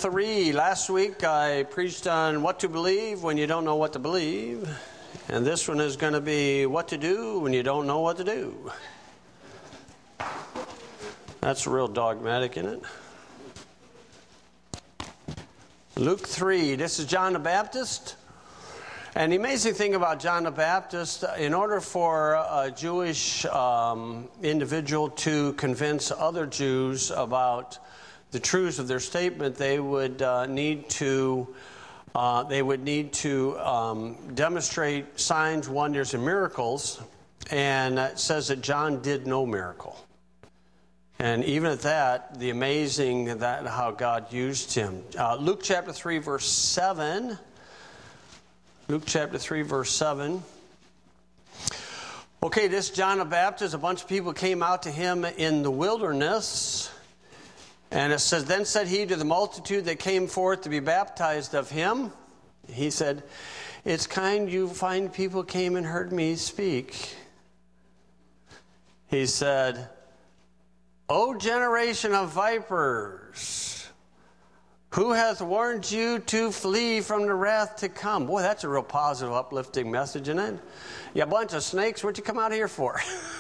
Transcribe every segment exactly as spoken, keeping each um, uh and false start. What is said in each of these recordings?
three. Last week I preached on what to believe when you don't know what to believe. And this one is going to be what to do when you don't know what to do. That's real dogmatic, isn't it? Luke three. This is John the Baptist. And the amazing thing about John the Baptist, in order for a Jewish um, individual to convince other Jews about the truths of their statement, they would uh, need to uh, they would need to um, demonstrate signs, wonders, and miracles. And it says that John did no miracle. And even at that, the amazing that how God used him. Uh, Luke chapter three, verse seven. Luke chapter three, verse seven. Okay, this John the Baptist, a bunch of people came out to him in the wilderness. And it says, then said he to the multitude that came forth to be baptized of him, he said, it's kind you fine people came and heard me speak. He said, O generation of vipers, who hath warned you to flee from the wrath to come? Boy, that's a real positive, uplifting message, isn't it? You bunch of snakes, what'd you come out here for?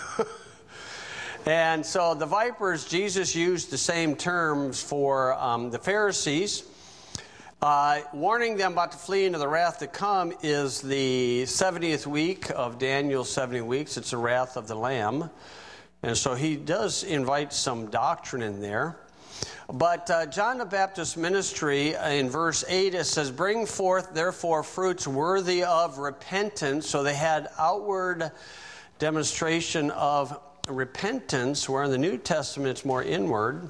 And so the vipers, Jesus used the same terms for um, the Pharisees. Uh, warning them about to flee into the wrath to come is the seventieth week of Daniel's seventy weeks. It's the wrath of the Lamb. And so he does invite some doctrine in there. But uh, John the Baptist's ministry, uh, in verse eight, it says, bring forth therefore fruits worthy of repentance. So they had outward demonstration of repentance, where in the New Testament it's more inward.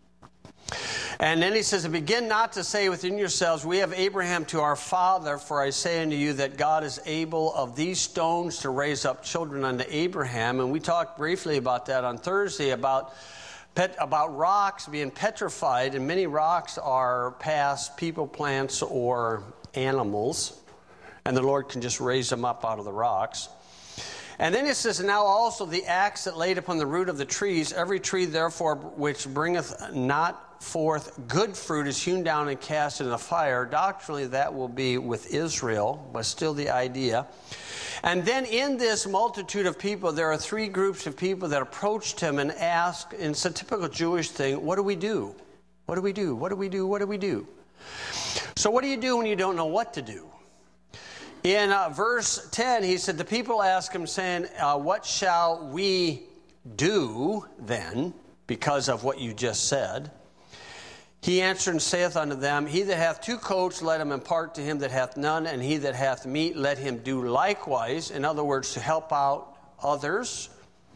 And then he says, begin not to say within yourselves, we have Abraham to our father, for I say unto you that God is able of these stones to raise up children unto Abraham. And we talked briefly about that on Thursday, about Pet, about rocks being petrified, and many rocks are past people, plants, or animals, and the Lord can just raise them up out of the rocks. And then it says, now also the axe that laid upon the root of the trees, every tree therefore which bringeth not forth good fruit is hewn down and cast into the fire. Doctrinally that will be with Israel, but still the idea. And then in this multitude of people, there are three groups of people that approached him and asked, and it's a typical Jewish thing, what do we do? What do we do? What do we do? What do we do? So what do you do when you don't know what to do? In uh, verse ten, he said, the people asked him, saying, uh, what shall we do then, because of what you just said? He answered and saith unto them, he that hath two coats, let him impart to him that hath none, and he that hath meat, let him do likewise. In other words, to help out others.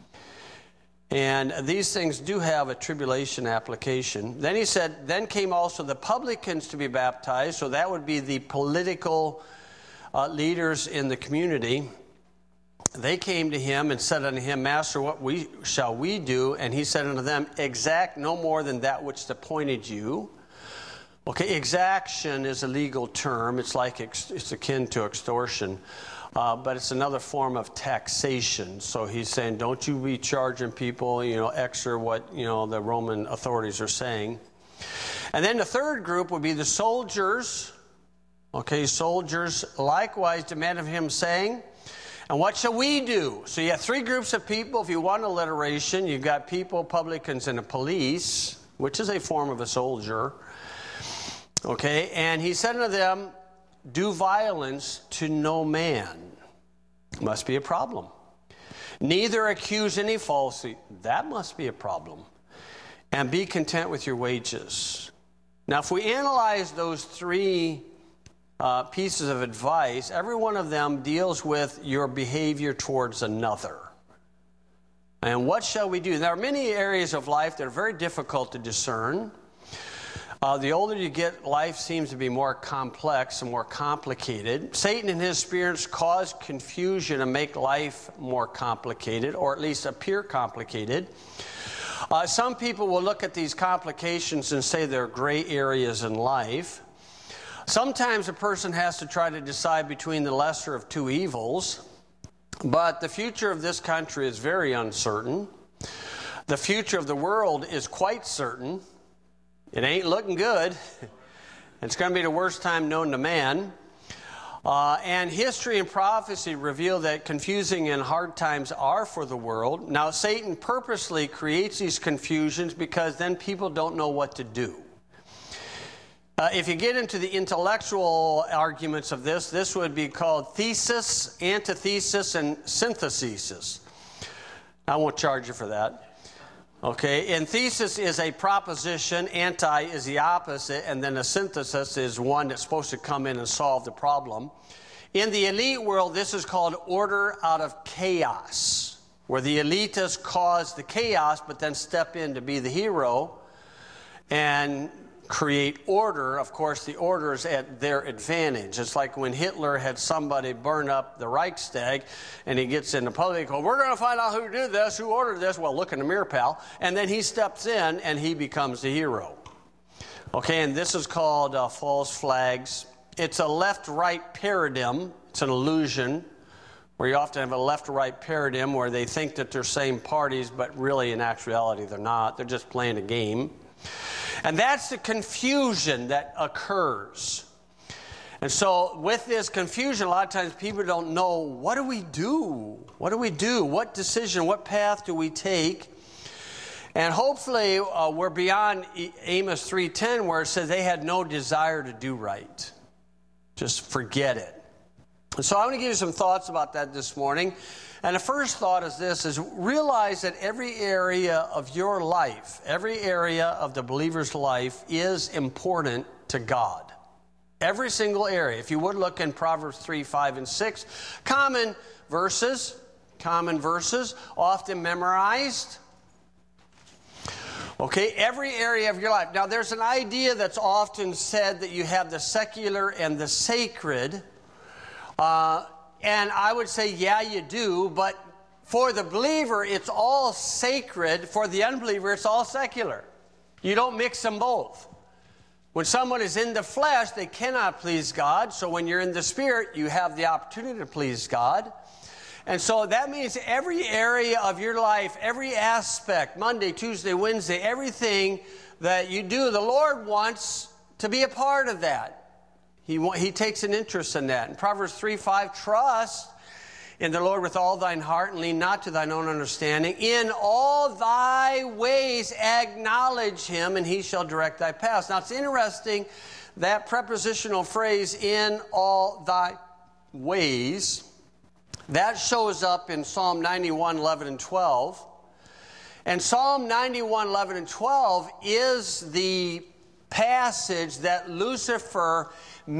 And these things do have a tribulation application. Then he said, then came also the publicans to be baptized, so that would be the political uh, leaders in the community. They came to him and said unto him, Master, what we shall we do? And he said unto them, exact no more than that which appointed you. Okay, exaction is a legal term. It's like ex- it's akin to extortion, uh, but it's another form of taxation. So he's saying, don't you be charging people, you know, extra what you know the Roman authorities are saying. And then the third group would be the soldiers. Okay, soldiers likewise demand of him, saying, and what shall we do? So you have three groups of people. If you want alliteration, you've got people, publicans, and the police, which is a form of a soldier. Okay, and he said unto them, do violence to no man. Must be a problem. Neither accuse any falsely. That must be a problem. And be content with your wages. Now, if we analyze those three Uh, pieces of advice, every one of them deals with your behavior towards another. And what shall we do? There are many areas of life that are very difficult to discern. Uh, the older you get, life seems to be more complex and more complicated. Satan and his spirits cause confusion and make life more complicated, or at least appear complicated. Uh, some people will look at these complications and say they're gray areas in life. Sometimes a person has to try to decide between the lesser of two evils, but the future of this country is very uncertain. The future of the world is quite certain. It ain't looking good. It's going to be the worst time known to man. Uh, and history and prophecy reveal that confusing and hard times are for the world. Now, Satan purposely creates these confusions because then people don't know what to do. Uh, if you get into the intellectual arguments of this, this would be called thesis, antithesis, and synthesis. I won't charge you for that. Okay, and thesis is a proposition, anti is the opposite, and then a synthesis is one that's supposed to come in and solve the problem. In the elite world, this is called order out of chaos, where the elitists cause the chaos, but then step in to be the hero and create order. Of course, the order is at their advantage. It's like when Hitler had somebody burn up the Reichstag, and he gets in the public, well, we're going to find out who did this, who ordered this. Well, look in the mirror, pal. And then he steps in, and he becomes the hero. Okay, and this is called uh, false flags. It's a left-right paradigm. It's an illusion, where you often have a left-right paradigm where they think that they're same parties, but really, in actuality, they're not. They're just playing a game. And that's the confusion that occurs. And so with this confusion, a lot of times people don't know, what do we do? What do we do? What decision, what path do we take? And hopefully uh, we're beyond Amos three ten, where it says they had no desire to do right. Just forget it. And so I want to give you some thoughts about that this morning. And the first thought is this, is realize that every area of your life, every area of the believer's life is important to God. Every single area. If you would look in Proverbs three, five, and six, common verses, common verses, often memorized. Okay, every area of your life. Now, there's an idea that's often said that you have the secular and the sacred. Uh, and I would say, yeah, you do, but for the believer, it's all sacred. For the unbeliever, it's all secular. You don't mix them both. When someone is in the flesh, they cannot please God. So when you're in the spirit, you have the opportunity to please God. And so that means every area of your life, every aspect, Monday, Tuesday, Wednesday, everything that you do, the Lord wants to be a part of that. He, he takes an interest in that. In Proverbs three, five, trust in the Lord with all thine heart and lean not to thine own understanding. In all thy ways acknowledge him, and he shall direct thy paths. Now, it's interesting, that prepositional phrase, in all thy ways, that shows up in Psalm ninety-one, eleven, and twelve. And Psalm ninety-one, eleven, and twelve is the passage that Lucifer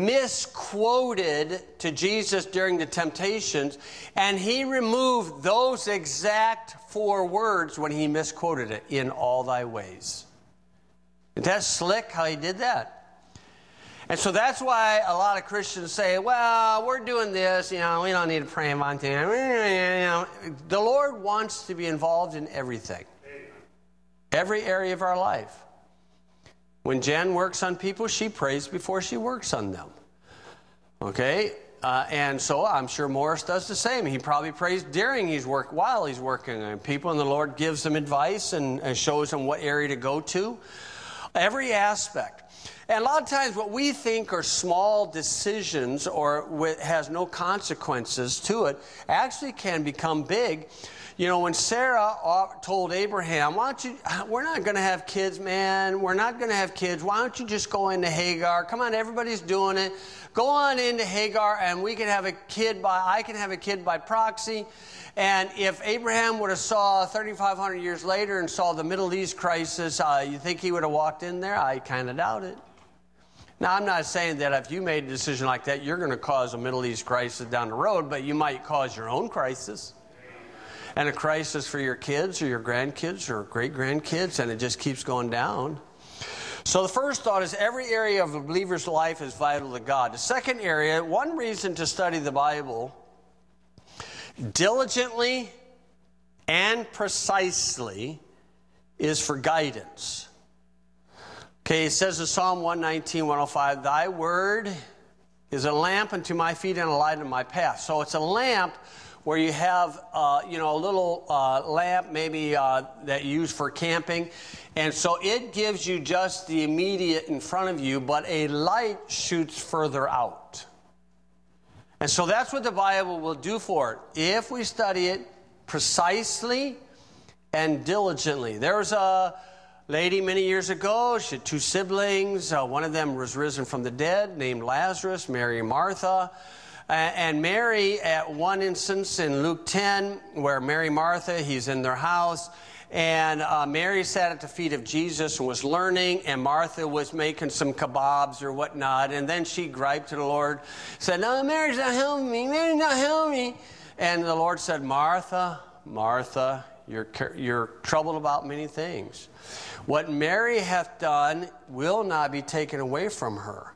misquoted to Jesus during the temptations, and he removed those exact four words when he misquoted it, in all thy ways. Isn't that slick how he did that? And so that's why a lot of Christians say, well, we're doing this, you know, we don't need to pray about that. The Lord wants to be involved in everything. Every area of our life. When Jen works on people, she prays before she works on them. Okay? Uh, and so I'm sure Morris does the same. He probably prays during his work, while he's working on people, and the Lord gives him advice and, and shows him what area to go to. Every aspect. And a lot of times what we think are small decisions or with, has no consequences to it actually can become big. You know, when Sarah told Abraham, why don't you, we're not going to have kids, man. We're not going to have kids. Why don't you just go into Hagar? Come on, everybody's doing it. Go on into Hagar and we can have a kid by, I can have a kid by proxy. And if Abraham would have saw thirty-five hundred years later and saw the Middle East crisis, uh, you think he would have walked in there? I kind of doubt it. Now, I'm not saying that if you made a decision like that, you're going to cause a Middle East crisis down the road, but you might cause your own crisis. And a crisis for your kids or your grandkids or great-grandkids, and it just keeps going down. So the first thought is every area of a believer's life is vital to God. The second area, one reason to study the Bible diligently and precisely is for guidance. Okay, it says in Psalm one nineteen, one oh five, thy word is a lamp unto my feet and a light unto my path. So it's a lamp where you have, uh, you know, a little uh, lamp maybe uh, that you use for camping. And so it gives you just the immediate in front of you, but a light shoots further out. And so that's what the Bible will do for it, if we study it precisely and diligently. There was a lady many years ago. She had two siblings. Uh, one of them was risen from the dead, named Lazarus, Mary and Martha. Uh, and Mary, at one instance in Luke ten, where Mary, Martha, he's in their house, and uh, Mary sat at the feet of Jesus and was learning, and Martha was making some kebabs or whatnot, and then she griped to the Lord, said, "No, Mary's not helping me, Mary's not helping me." And the Lord said, "Martha, Martha, you're, you're troubled about many things. What Mary hath done will not be taken away from her."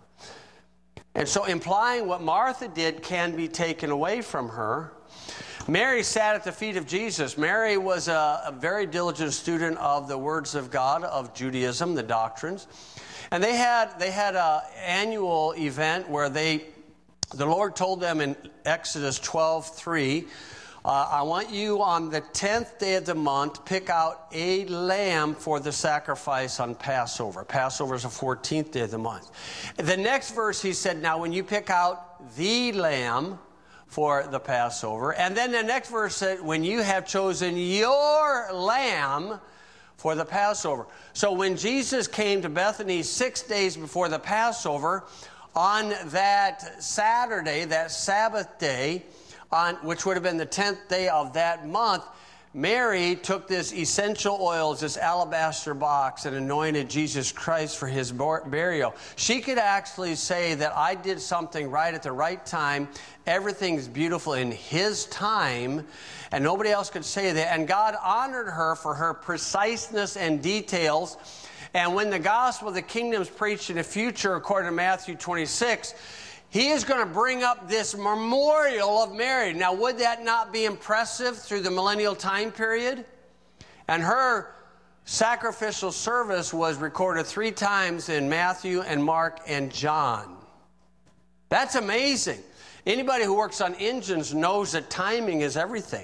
And so implying what Martha did can be taken away from her. Mary sat at the feet of Jesus. Mary was a, a very diligent student of the words of God, of Judaism, the doctrines. And they had they had an annual event where they, the Lord told them in Exodus twelve three, Uh, I want you on the tenth day of the month, pick out a lamb for the sacrifice on Passover. Passover is the fourteenth day of the month. The next verse he said, now when you pick out the lamb for the Passover. And then the next verse said, when you have chosen your lamb for the Passover. So when Jesus came to Bethany six days before the Passover, on that Saturday, that Sabbath day, on which would have been the tenth day of that month, Mary took this essential oils, this alabaster box, and anointed Jesus Christ for his burial. She could actually say that I did something right at the right time. Everything's beautiful in his time, and nobody else could say that. And God honored her for her preciseness and details. And when the gospel of the kingdom is preached in the future, according to Matthew twenty-six, he is going to bring up this memorial of Mary. Now, would that not be impressive through the millennial time period? And her sacrificial service was recorded three times in Matthew and Mark and John. That's amazing. Anybody who works on engines knows that timing is everything.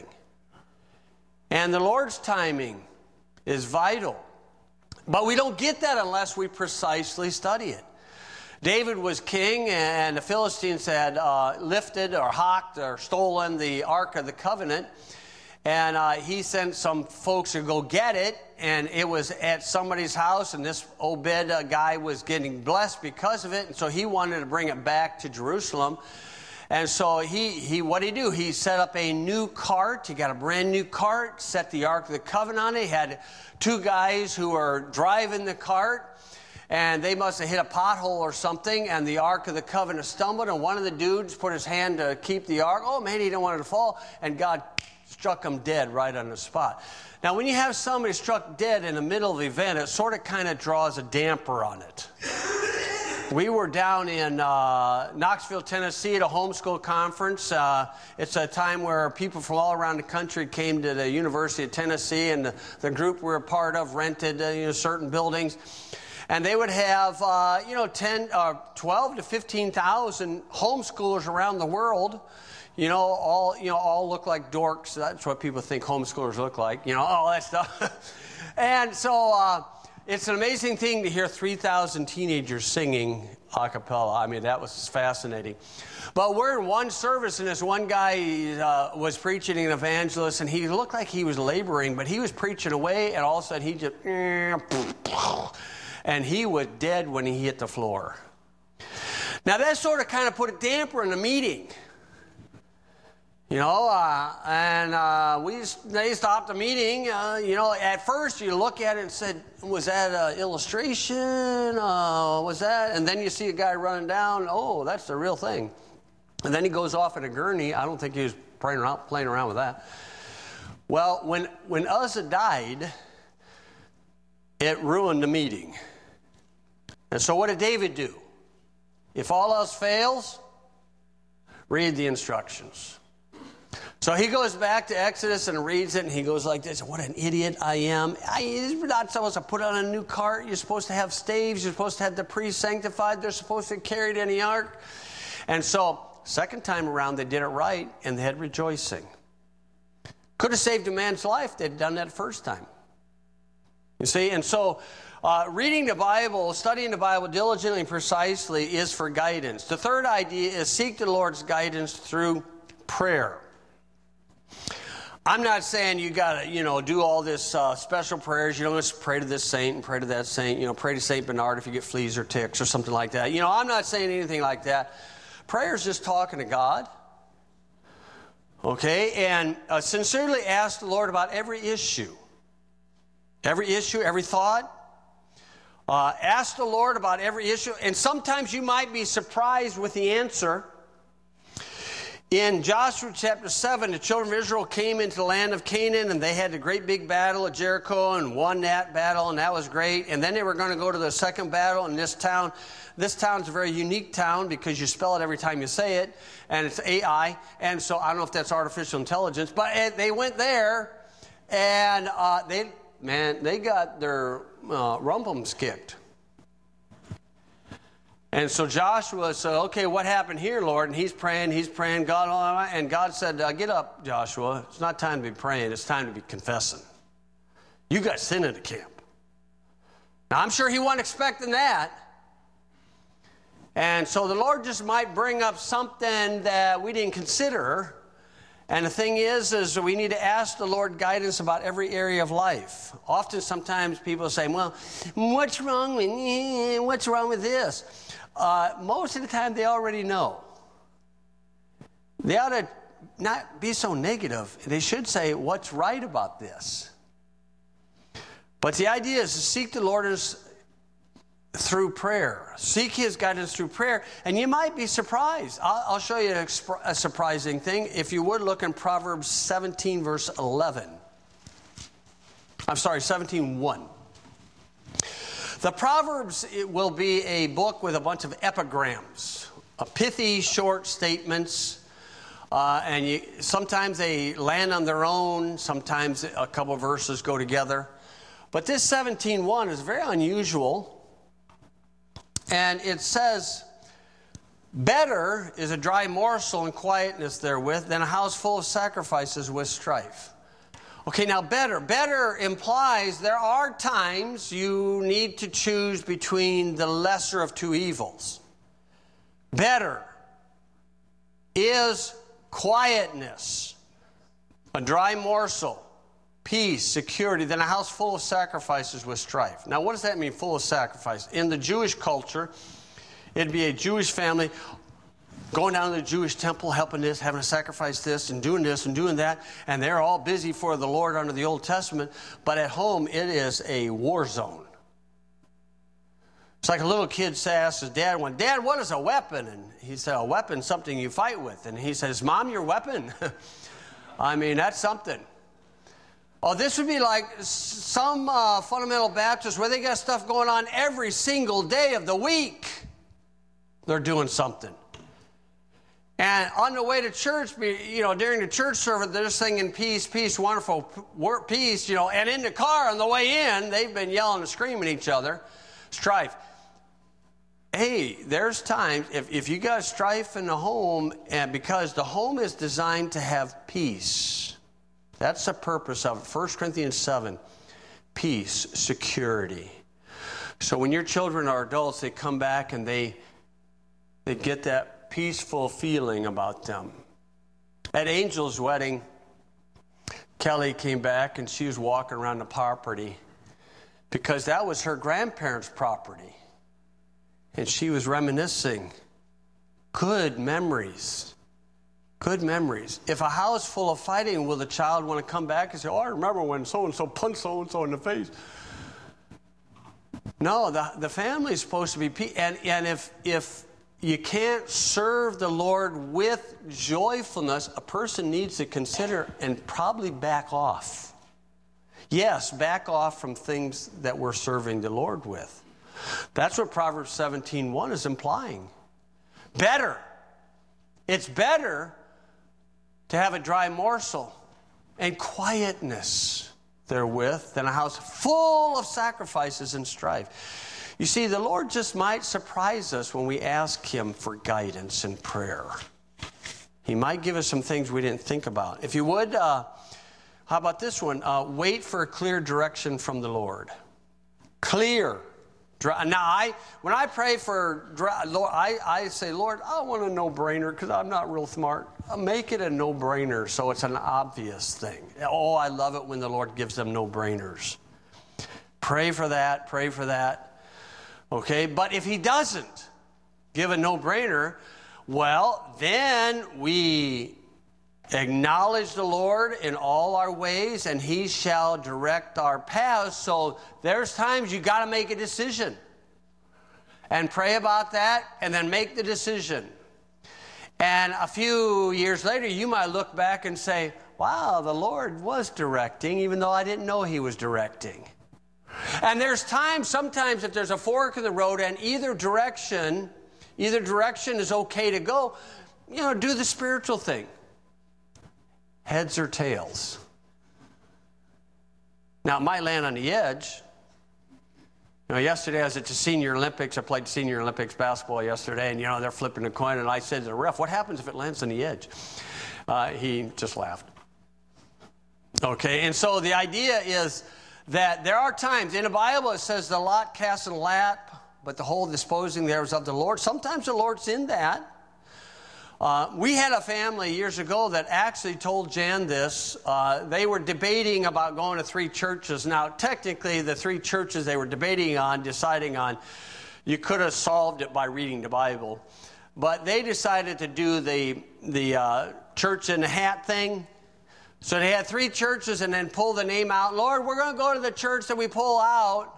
And the Lord's timing is vital. But we don't get that unless we precisely study it. David was king, and the Philistines had uh, lifted or hawked or stolen the Ark of the Covenant. And uh, he sent some folks to go get it, and it was at somebody's house, and this Obed uh, guy was getting blessed because of it, and so he wanted to bring it back to Jerusalem. And so he, he what did he do? He set up a new cart. He got a brand new cart, set the Ark of the Covenant on it. He had two guys who were driving the cart, and they must have hit a pothole or something, and the Ark of the Covenant stumbled, and one of the dudes put his hand to keep the Ark. Oh, man, he didn't want it to fall, and God struck him dead right on the spot. Now, when you have somebody struck dead in the middle of the event, it sort of kind of draws a damper on it. We were down in uh, Knoxville, Tennessee at a homeschool conference. Uh, it's a time where people from all around the country came to the University of Tennessee, and the, the group we were a part of rented uh, you know, certain buildings. And they would have, uh, you know, ten, uh, twelve to fifteen thousand homeschoolers around the world. You know, all you know, all look like dorks. That's what people think homeschoolers look like. You know, all that stuff. And so uh, it's an amazing thing to hear three thousand teenagers singing a cappella. I mean, that was fascinating. But we're in one service, and this one guy uh, was preaching, an evangelist, and he looked like he was laboring, but he was preaching away, and all of a sudden he just. And he was dead when he hit the floor. Now, that sort of kind of put a damper in the meeting. You know, uh, and uh, we they stopped the meeting. Uh, you know, at first you look at it and said, was that an illustration? Uh, was that? And then you see a guy running down. Oh, that's the real thing. And then he goes off in a gurney. I don't think he was playing around, playing around with that. Well, when, when Uzzah died, it ruined the meeting. And so what did David do? If all else fails, read the instructions. So he goes back to Exodus and reads it, and he goes like this, what an idiot I am. I, you're not supposed to put on a new cart. You're supposed to have staves. You're supposed to have the priests sanctified. They're supposed to carry it in the ark. And so second time around, they did it right, and they had rejoicing. Could have saved a man's life. They'd done that first time. You see, and so uh, reading the Bible, studying the Bible diligently and precisely is for guidance. The third idea is seek the Lord's guidance through prayer. I'm not saying you got to, you know, do all this uh, special prayers. You don't just pray to this saint and pray to that saint. You know, pray to Saint Bernard if you get fleas or ticks or something like that. You know, I'm not saying anything like that. Prayer is just talking to God. Okay, and uh, sincerely ask the Lord about every issue. Every issue, every thought. Uh, ask the Lord about every issue. And sometimes you might be surprised with the answer. In Joshua chapter seven, the children of Israel came into the land of Canaan, and they had a great big battle at Jericho and won that battle, and that was great. And then they were going to go to the second battle in this town. This town's a very unique town because you spell it every time you say it, and it's A I. And so I don't know if that's artificial intelligence, but they went there, and uh, they, man, they got their uh, rumpums kicked. And so Joshua said, okay, what happened here, Lord? And he's praying, he's praying, God, and God said, uh, get up, Joshua. It's not time to be praying, it's time to be confessing. You got sin in the camp. Now, I'm sure he wasn't expecting that. And so the Lord just might bring up something that we didn't consider. And the thing is, is we need to ask the Lord guidance about every area of life. Often, sometimes people say, well, what's wrong with me? What's wrong with this? Uh, most of the time, they already know. They ought to not be so negative. They should say, what's right about this? But the idea is to seek the Lord through prayer. Seek his guidance through prayer. And you might be surprised. I'll, I'll show you a, a surprising thing. If you would look in Proverbs seventeen, verse eleven. I'm sorry, seventeen one. The Proverbs, it will be a book with a bunch of epigrams, a pithy, short statements, uh, and you, sometimes they land on their own, sometimes a couple of verses go together. But this seventeen one is very unusual, and it says, better is a dry morsel and quietness therewith than a house full of sacrifices with strife. Okay, now better. Better implies there are times you need to choose between the lesser of two evils. Better is quietness, a dry morsel, peace, security, than a house full of sacrifices with strife. Now, what does that mean, full of sacrifice? In the Jewish culture, it'd be a Jewish family going down to the Jewish temple, helping this, having to sacrifice this, and doing this and doing that, and they're all busy for the Lord under the Old Testament, but at home it is a war zone. It's like a little kid asks his dad one, Dad, what is a weapon? And he said, a weapon's something you fight with. And he says, Mom, your weapon? I mean, that's something. Oh, this would be like some uh, fundamental Baptists where they got stuff going on every single day of the week. They're doing something. And on the way to church, you know, during the church service, they're singing peace, peace, wonderful peace, you know, and in the car on the way in, they've been yelling and screaming at each other, strife. Hey, there's times, if, if you got strife in the home, and because the home is designed to have peace, that's the purpose of it. First Corinthians seven, peace, security. So when your children are adults, they come back and they they get that peaceful feeling about them. At Angel's wedding, Kelly came back and she was walking around the property because that was her grandparents' property. And she was reminiscing. Good memories. Good memories. If a house full of fighting, will the child want to come back and say, oh, I remember when so-and-so punched so-and-so in the face? No, the, the family is supposed to be peace. And, and if, if you can't serve the Lord with joyfulness, a person needs to consider and probably back off. Yes, back off from things that we're serving the Lord with. That's what Proverbs seventeen one is implying. Better. It's better to have a dry morsel and quietness therewith than a house full of sacrifices and strife. You see, the Lord just might surprise us when we ask him for guidance and prayer. He might give us some things we didn't think about. If you would, uh, How about this one? Uh, wait for a clear direction from the Lord. Clear. Now, I when I pray for, Lord, I, I say, Lord, I want a no-brainer because I'm not real smart. I'll make it a no-brainer so it's an obvious thing. Oh, I love it when the Lord gives them no-brainers. Pray for that, pray for that. Okay, but if he doesn't give a no-brainer, well, then we acknowledge the Lord in all our ways, and he shall direct our paths. So there's times you got to make a decision and pray about that and then make the decision. And a few years later, you might look back and say, wow, the Lord was directing, even though I didn't know he was directing. And there's times, sometimes if there's a fork in the road and either direction, either direction is okay to go, you know, do the spiritual thing. Heads or tails. Now, it might land on the edge. You know, yesterday I was at the Senior Olympics. I played Senior Olympics basketball yesterday, and, you know, they're flipping a coin, and I said to the ref, what happens if it lands on the edge? Uh, he just laughed. Okay, and so the idea is that there are times, in the Bible it says the lot casts in the lap, but the whole disposing there is of the Lord. Sometimes the Lord's in that. Uh, we had a family years ago that actually told Jan this. Uh, they were debating about going to three churches. Now, technically, the three churches they were debating on, deciding on, you could have solved it by reading the Bible. But they decided to do the, the uh, church in the hat thing. So they had three churches and then pull the name out. Lord, we're going to go to the church that we pull out.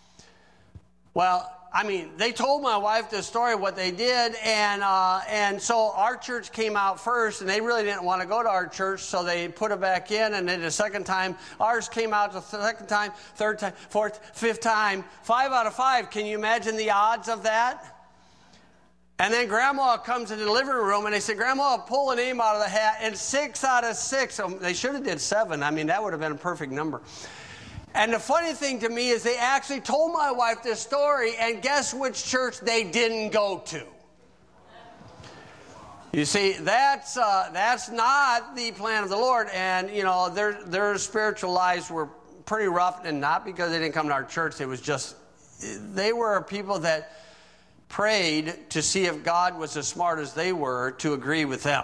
Well, I mean, they told my wife the story of what they did, and uh, and so our church came out first, and they really didn't want to go to our church, so they put it back in, and then the second time, ours came out the second time, third time, fourth, fifth time, five out of five. Can you imagine the odds of that? And then Grandma comes in the living room, and they said, Grandma, pull a name out of the hat, and six out of six. Um, they should have did seven. I mean, that would have been a perfect number. And the funny thing to me is they actually told my wife this story, and guess which church they didn't go to? You see, that's uh, that's not the plan of the Lord. And, you know, their, their spiritual lives were pretty rough, and not because they didn't come to our church. It was just, they were people that prayed to see if God was as smart as they were to agree with them.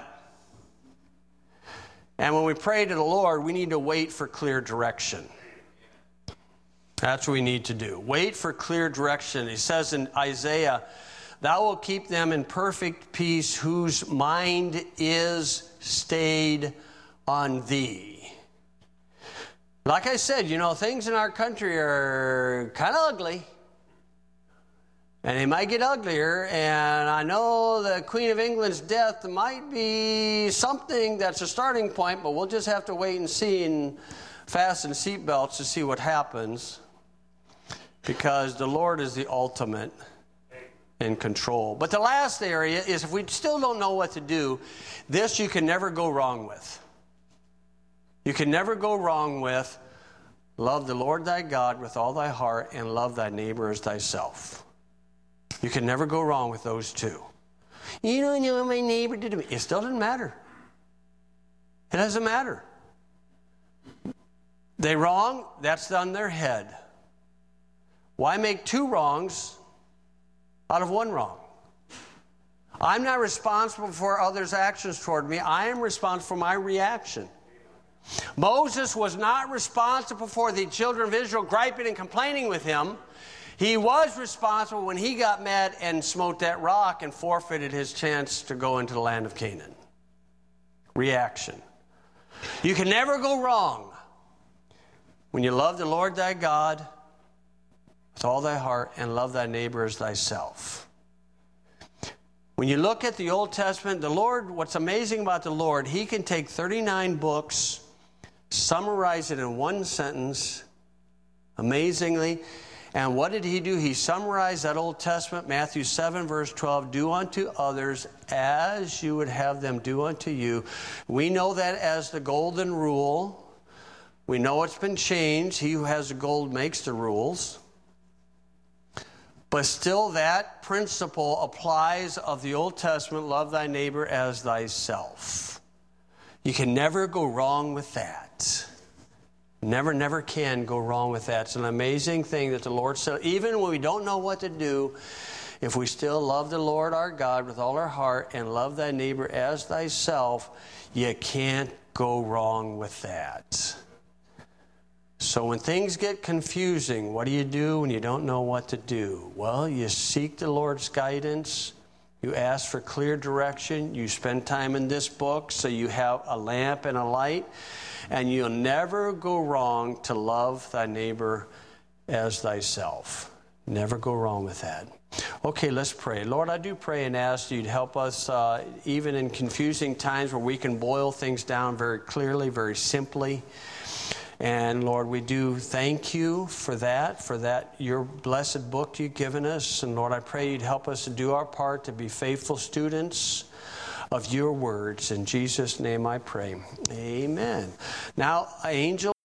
And when we pray to the Lord, we need to wait for clear direction. That's what we need to do. Wait for clear direction. He says in Isaiah, thou wilt keep them in perfect peace whose mind is stayed on thee. Like I said, you know, things in our country are kind of ugly. And they might get uglier. And I know the Queen of England's death might be something that's a starting point, but we'll just have to wait and see and fasten seatbelts to see what happens. Because the Lord is the ultimate in control. But the last area is if we still don't know what to do, this you can never go wrong with. You can never go wrong with love the Lord thy God with all thy heart and love thy neighbor as thyself. You can never go wrong with those two. You don't know what my neighbor did to me. It still doesn't matter. It doesn't matter. They wrong, that's on their head. Why make two wrongs out of one wrong? I'm not responsible for others' actions toward me. I am responsible for my reaction. Moses was not responsible for the children of Israel griping and complaining with him. He was responsible when he got mad and smote that rock and forfeited his chance to go into the land of Canaan. Reaction. You can never go wrong when you love the Lord thy God with all thy heart and love thy neighbor as thyself. When you look at the Old Testament, the Lord, what's amazing about the Lord, he can take thirty-nine books, summarize it in one sentence, amazingly. And what did he do? He summarized that Old Testament, Matthew seven, verse twelve, do unto others as you would have them do unto you. We know that as the golden rule. We know it's been changed. He who has the gold makes the rules. But still that principle applies of the Old Testament, love thy neighbor as thyself. You can never go wrong with that. Never, never can go wrong with that. It's an amazing thing that the Lord said, even when we don't know what to do, if we still love the Lord our God with all our heart and love thy neighbor as thyself, you can't go wrong with that. So when things get confusing, what do you do when you don't know what to do? Well, you seek the Lord's guidance. You ask for clear direction. You spend time in this book so you have a lamp and a light. And you'll never go wrong to love thy neighbor as thyself. Never go wrong with that. Okay, let's pray. Lord, I do pray and ask you to help us uh, even in confusing times where we can boil things down very clearly, very simply. And Lord, we do thank you for that, for that, your blessed book you've given us. And Lord, I pray you'd help us to do our part to be faithful students of your words. In Jesus' name I pray. Amen. Now, angel.